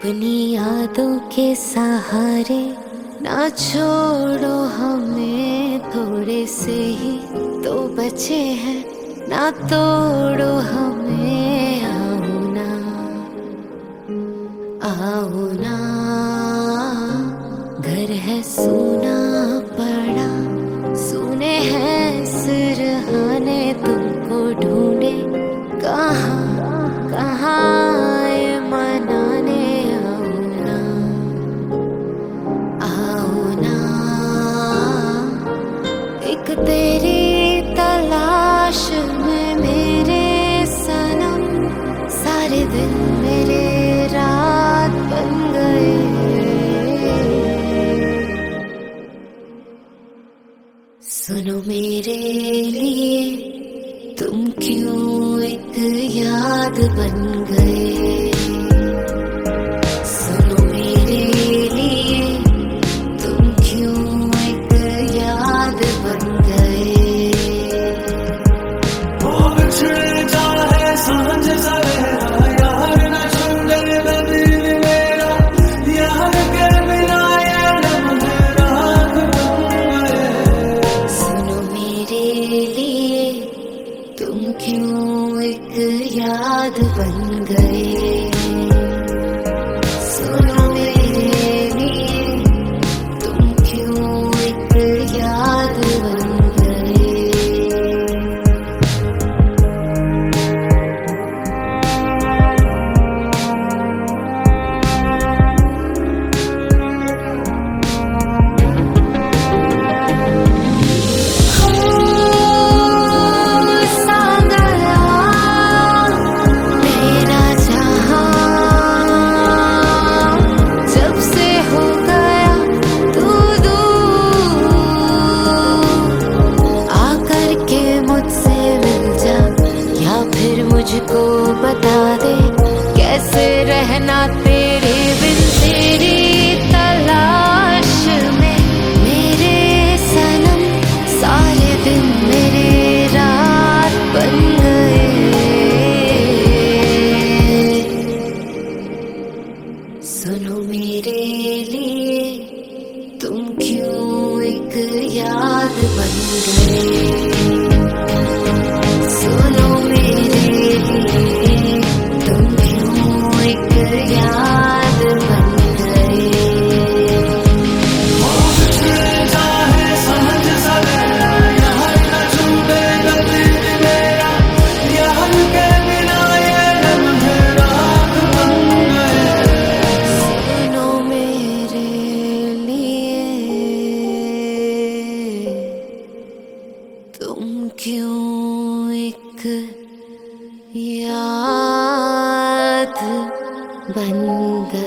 अपनी यादों के सहारे ना छोड़ो हमें, थोड़े से ही तो बचे हैं, ना तोड़ो हमें। आओ ना, आओ ना, घर है सूना पड़ा, सुने हैं सिरहाने, तुमको ढूंढे कहाँ कहाँ ये मनाने। आओ ना, आओ ना, एक तेरी तलाश में मेरे सनम, सारे दिन मेरे रात बन गए। सुनो मेरे लिए तुम क्यों एक याद बन गए, सुनो मेरे लिए तुम क्यों एक याद बन गए। वो बिछड़े चाहे सांझ सवेरा, यार न छूटे दिल मेरा, यार के बिना ये लम्हे रात बन गए। सुनो मेरे लिए तुम क्यों एक याद बन गए, सुनो मेरे लिए तुम क्यों एक याद बन गए। मुझको बता दे कैसे रहना तेरे बिन, तेरी तलाश में मेरे सनम, सारे दिन मेरे रात बन गए। सुनो मेरे लिए तुम क्यों एक याद बन गए, सुनो मेरे लिए तुम क्यों एक याद बन गए। वो बिछड़े चाहे सांझ सवेरा, यार न छूटे दिल मेरा, यार के बिना ये लम्हे रात बन गए। सुनो मेरे लिए तुम क्यों एक याद बन गए।